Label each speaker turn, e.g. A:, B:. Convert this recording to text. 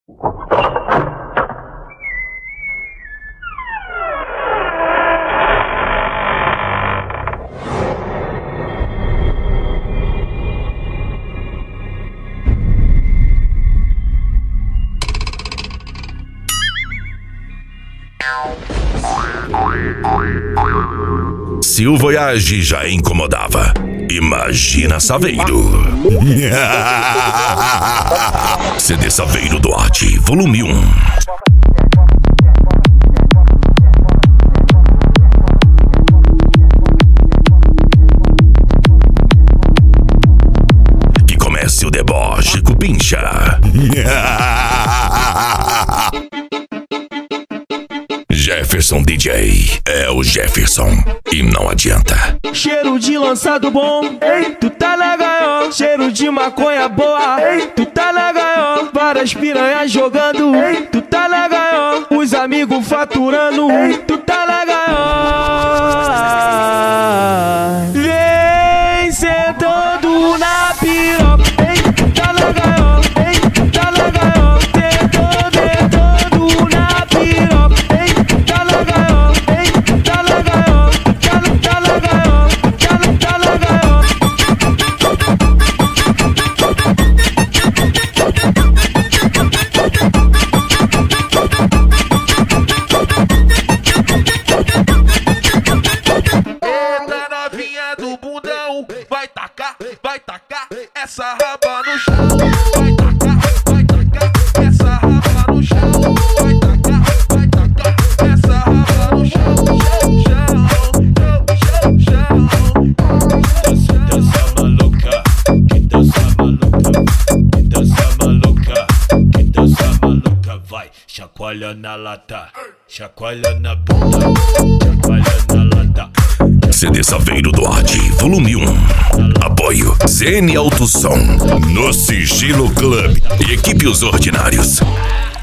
A: Se o Voyage já incomodava, imagina Saveiro. CD Saveiro Duarte, volume 1. Que comece o deboche com pincha. Jefferson DJ é o Jefferson e não adianta.
B: Cheiro de lançado bom, ei, tu tá na gaiola. Cheiro de maconha boa, ei, tu tá na gaiola. Várias piranhas jogando, ei, tu tá na gaiola. Os amigos faturando, ei, tu tá na gaiola. Vem sentando na piroca, ei, tu tá na gaiola, ei, tu tá na gaiola. Tentando na piroca.
C: Vai tacar essa raba no chão. Vai tacar essa raba no chão. Vai tacar essa raba no chão.
D: Dança maluca, que dança maluca, que dança maluca, que dança maluca. Vai, chacoalha na lata, chacoalha na bunda, chacoalha na lata.
A: CD Saveiro Duarte, volume 1. Apoio ZN Alto Som, No Sigilo Club e Equipe Os Ordinários.